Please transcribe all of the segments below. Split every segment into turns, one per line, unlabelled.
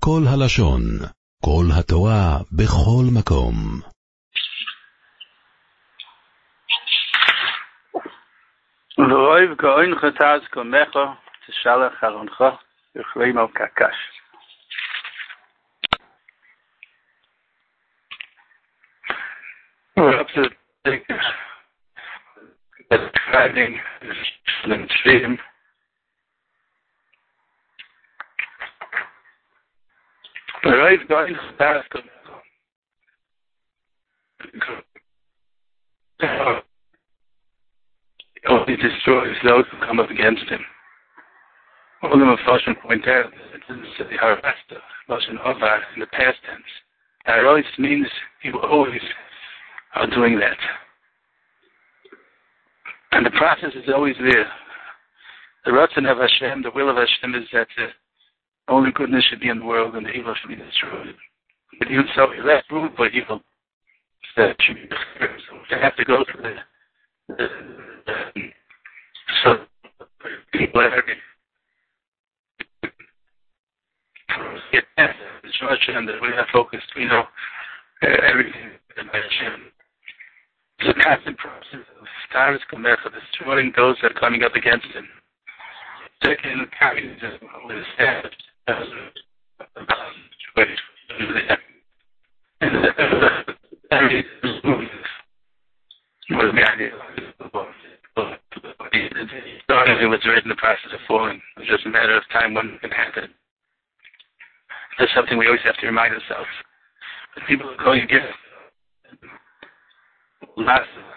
כל הלשון, כל התורה, בכל מקום.
ואוהב כאוינך תעז קומך, תשלח ארונך, יחלים על קקש. We're up to describing the stream. We're going to task only destroys those who come up against him. All of them of Lashon point out that it doesn't say Harasta, Lashon Ovar in the past tense. That always means he will always are doing that. And the process is always there. The Ratzon of Hashem, the will of Hashem is that only goodness should be in the world and the evil should be destroyed. But even so, he left room for evil that should be destroyed. So they have to go through so people get past the destruction and that we are focused, everything in Hashem. It's a constant process of Taras Kamecha, destroying those that are coming up against him. Second, communism was established as a situation. And every movement was the idea it was right in the process of falling. It was just a matter of time when it can happen. That's something we always have to remind ourselves. That people are going against lots of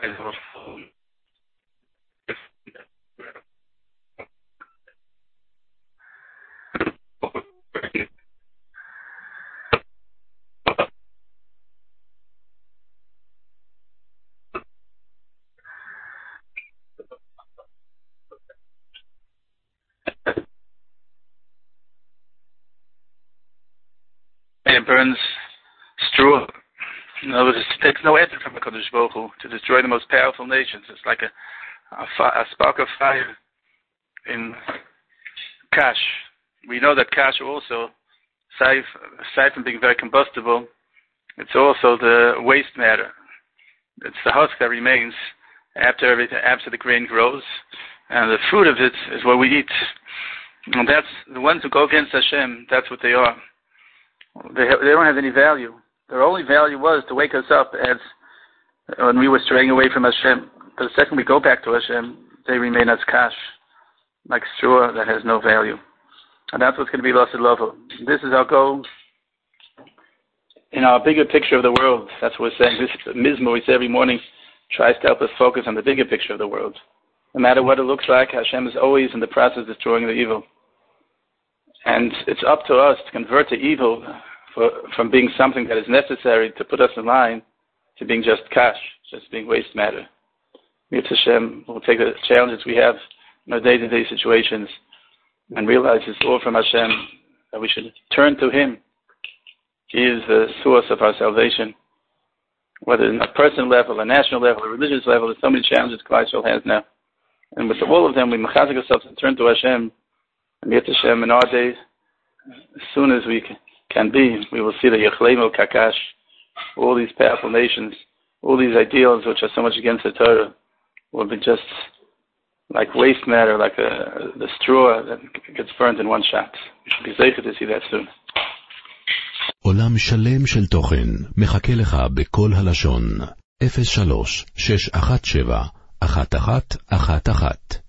it burns straw. In other words, it takes no effort from HaKadosh Baruch Hu to destroy the most powerful nations. It's like a spark of fire in Kash. We know that Kash also, aside from being very combustible, it's also the waste matter. It's the husk that remains after the grain grows, and the fruit of it is what we eat. And that's the ones who go against Hashem. That's what they are. They don't have any value. Their only value was to wake us up as when we were straying away from Hashem. But the second we go back to Hashem, they remain as kash, like straw that has no value. And that's what's going to be lost in love. This is our goal in our bigger picture of the world. That's what we're saying. This Mizmor we say every morning tries to help us focus on the bigger picture of the world. No matter what it looks like, Hashem is always in the process of destroying the evil. And it's up to us to convert the evil from being something that is necessary to put us in line to being just kash, just being waste matter. Mitzvah Hashem will take the challenges we have in our day-to-day situations and realize it's all from Hashem, that we should turn to Him. He is the source of our salvation. Whether in a personal level, a national level, a religious level, there's so many challenges Klal Yisrael has now. And with all of them, we mechazik ourselves and turn to Hashem. And Mitzvah Hashem in our days, as soon as we can be, we will see the Yechleim El Kakash, all these powerful nations, all these ideals which are so much against the Torah, will be just like waste matter, like the straw that gets burned in one shot. We should be zeicher to see that soon.
עולם שלם של תוכן מחכה לך בכל הלשון 03-617-1111